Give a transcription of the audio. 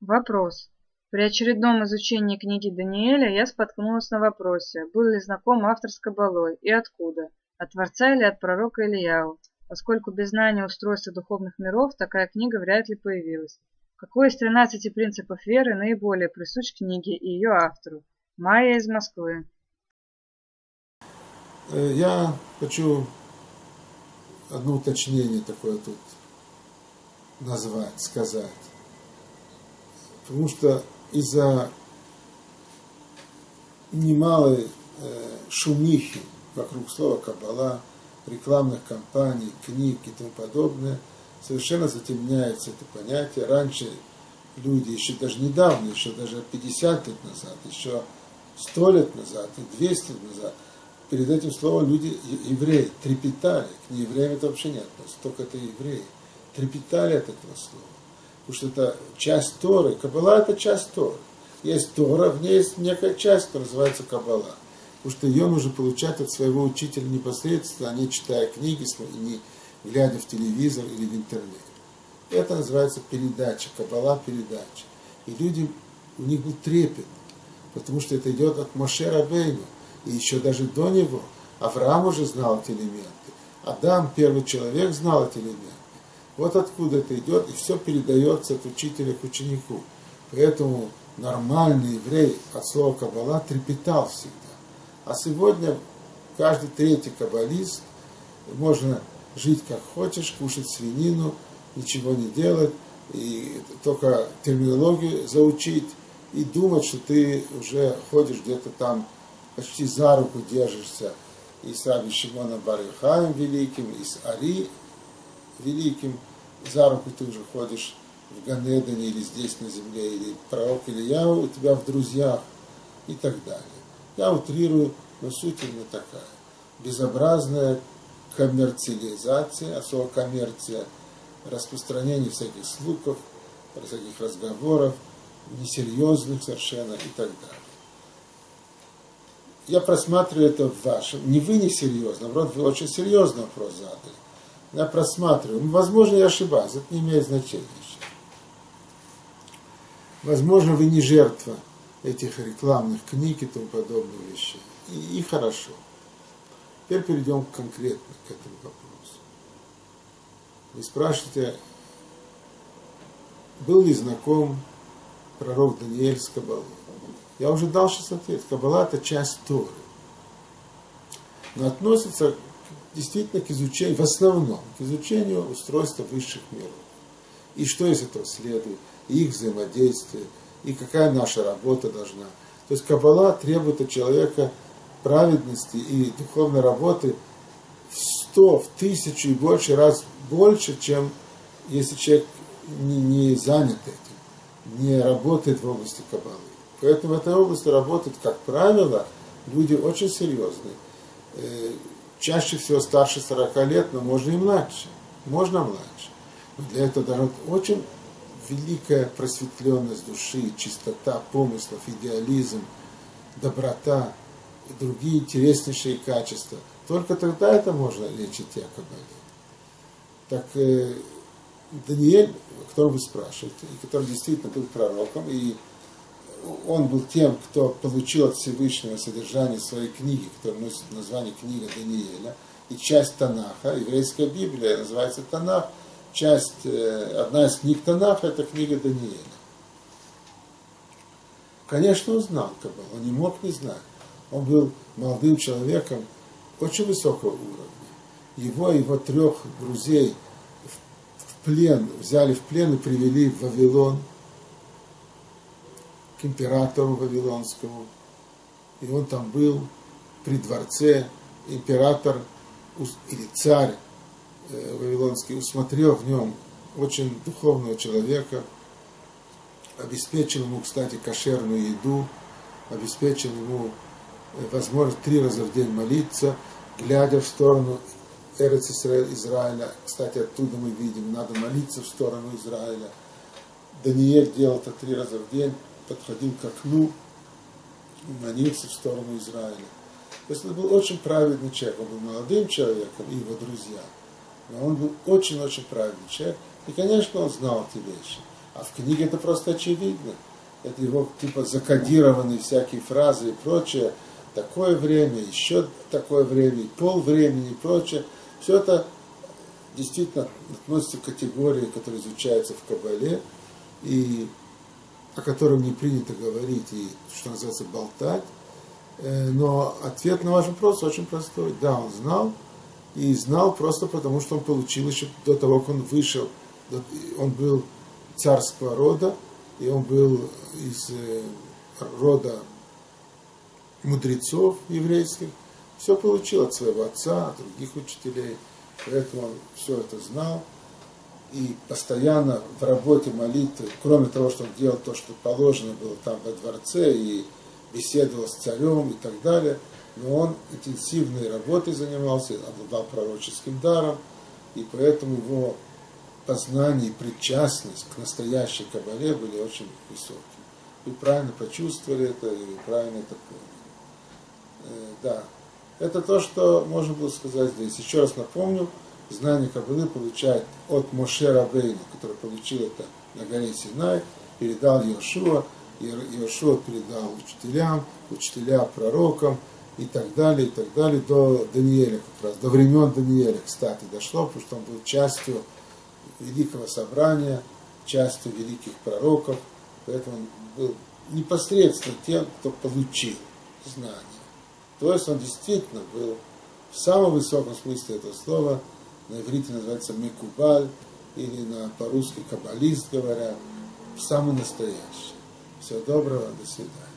Вопрос. При очередном изучении книги Даниэля я споткнулась на вопросе, был ли знаком автор с Каббалой и откуда, от Творца или от пророка Илияу, поскольку без знания устройства духовных миров такая книга вряд ли появилась. Какой из 13 принципов веры наиболее присущ книге и ее автору? Майя из Москвы. Я хочу одно уточнение такое тут сказать. Потому что из-за немалой шумихи вокруг слова «каббала», рекламных кампаний, книг и тому подобное, совершенно затемняется это понятие. Раньше люди, еще даже недавно, еще даже 50 лет назад, еще 100 лет назад и 200 лет назад, перед этим словом люди, евреи, трепетали. К неевреям это вообще не относится, только это евреи. Трепетали от этого слова. Потому что это часть Торы. Каббала – это часть Торы. Есть Тора, в ней есть некая часть, которая называется Каббала. Потому что ее нужно получать от своего учителя непосредственно, а не читая книги, не глядя в телевизор или в интернет. Это называется передача, Каббала – передача. И люди, у них был трепет, потому что это идет от Моше Рабейну. И еще даже до него Авраам уже знал эти элементы. Адам, первый человек, знал эти элементы. Вот откуда это идет, и все передается от учителя к ученику. Поэтому нормальный еврей от слова Каббала трепетал всегда. А сегодня каждый третий каббалист, можно жить как хочешь, кушать свинину, ничего не делать, и только терминологию заучить, и думать, что ты уже ходишь где-то там, почти за руку держишься и с Раби Шимоном бар Йохаем великим, и с Ари великим, за руку ты уже ходишь в Ганедане или здесь на земле, или пророк Илияу у тебя в друзьях и так далее. Я утрирую, но суть именно такая. Безобразная коммерциализация, а слово коммерция, распространение всяких слухов, всяких разговоров, несерьезных совершенно и так далее. Я просматриваю это в вашем, не вы не серьезно, наоборот, вы очень серьезный вопрос задали. Я просматриваю, возможно, я ошибаюсь, это не имеет значения. Возможно, вы не жертва этих рекламных книг и тому подобных вещей. И хорошо. Теперь перейдем конкретно к этому вопросу. Вы спрашиваете, был ли знаком пророк Даниэль с Каббалой? Я уже дал сейчас ответ. Каббала – это часть Торы. Но относится действительно к изучению, в основном, к изучению устройства высших миров. И что из этого следует, и их взаимодействие, и какая наша работа должна. То есть Каббала требует от человека праведности и духовной работы в 100, в 1000 и больше раз больше, чем если человек не занят этим, не работает в области Каббалы. Поэтому в этой области работают, как правило, люди очень серьезные. Чаще всего старше 40 лет, но можно и младше. Можно младше. Но для этого должна быть очень великая просветленность души, чистота помыслов, идеализм, доброта и другие интереснейшие качества. Только тогда это можно речь идти о Каббале. Так Даниэль, о котором вы спрашиваете, и который действительно был пророком, и он был тем, кто получил от Всевышнего содержание своей книги, которая носит название «Книга Даниэля», и часть Танаха, еврейская Библия называется Танах, одна из книг Танаха – это книга Даниэля. Конечно, он знал Каббалу, он не мог не знать. Он был молодым человеком очень высокого уровня. Его и его 3 друзей взяли в плен и привели в Вавилон, к императору Вавилонскому. И он там был при дворце. Император или царь Вавилонский усмотрел в нем очень духовного человека, обеспечил ему, кстати, кошерную еду, обеспечил ему возможность 3 раза в день молиться, глядя в сторону Эрец Израиля. Кстати, оттуда мы видим, надо молиться в сторону Израиля. Даниэль делал это 3 раза в день, подходил к окну, молился в сторону Израиля. То есть он был очень праведный человек. Он был молодым человеком и его друзья. Но он был очень-очень праведный человек. И, конечно, он знал эти вещи. А в книге это просто очевидно. Это его типа закодированные всякие фразы и прочее. Такое время, еще такое время, полвремени и прочее. Все это действительно относится к категории, которая изучается в Кабале, и о котором не принято говорить и, что называется, болтать. Но ответ на ваш вопрос очень простой. Да, он знал, и знал просто потому, что он получил еще до того, как он вышел. Он был царского рода, и он был из рода мудрецов еврейских. Все получил от своего отца, от других учителей. Поэтому он все это знал. И постоянно в работе молитвы, кроме того, что он делал то, что положено было там во дворце, и беседовал с царем и так далее, но он интенсивной работой занимался, обладал пророческим даром, и поэтому его познание и причастность к настоящей Кабале были очень высокими. Вы правильно почувствовали это, и вы правильно это поняли. Да, это то, что можно было сказать здесь. Еще раз напомню, знание Кабалы получает от Моше Рабейну, который получил это на горе Синай, передал Йошуа, Йошуа передал учителям, учителя пророкам и так далее, до Даниэля как раз, до времен Даниэля, кстати, дошло, потому что он был частью великого собрания, частью великих пророков, поэтому он был непосредственно тем, кто получил знания. То есть он действительно был в самом высоком смысле этого слова, на иврите называется мекубаль, или по-русски каббалист говорят, самый настоящий. Всего доброго, до свидания.